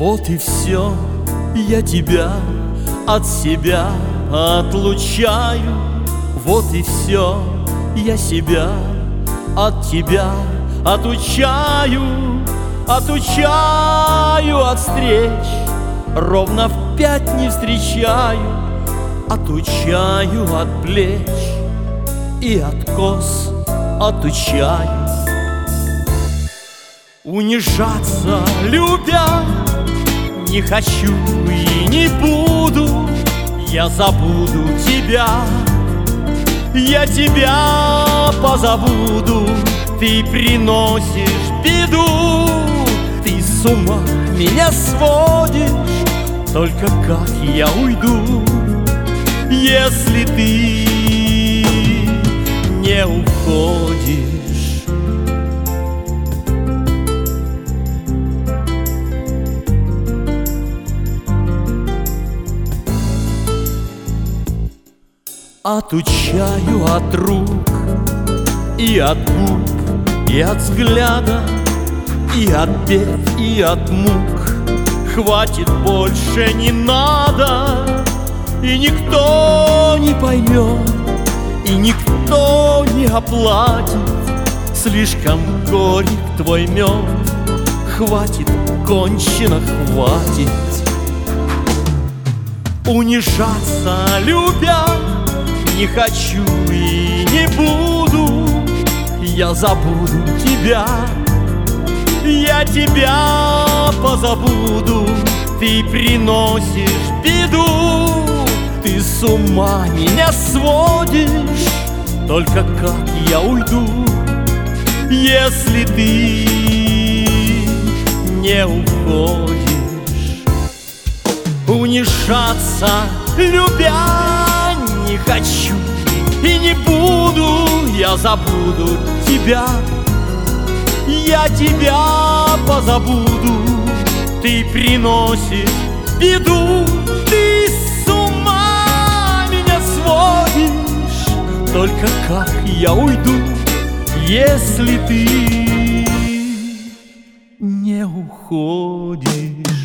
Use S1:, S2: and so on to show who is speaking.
S1: Вот и все, я тебя от себя отлучаю. Вот и все, я себя от тебя отучаю. Отучаю от встреч, ровно в 5 не встречаю. Отучаю от плеч и от кос отучаю. Унижаться, любя, не хочу и не буду. Я забуду тебя, я тебя позабуду. Ты приносишь беду, ты с ума меня сводишь. Только как я уйду, если ты не уходишь? Отучаю от рук и от губ, и от взгляда, и от бед, и от мук. Хватит, больше не надо, и никто не поймет, и никто не оплатит. Слишком горек твой мед. Хватит, кончено, хватит. Унижаться, любя, не хочу и не буду. Я забуду тебя, я тебя позабуду. Ты приносишь беду, ты с ума меня сводишь. Только как я уйду, если ты не уходишь? Унижаться, любя, не хочу и не буду. Я забуду тебя, я тебя позабуду. Ты приносишь беду, ты с ума меня сводишь. Только как я уйду, если ты не уходишь?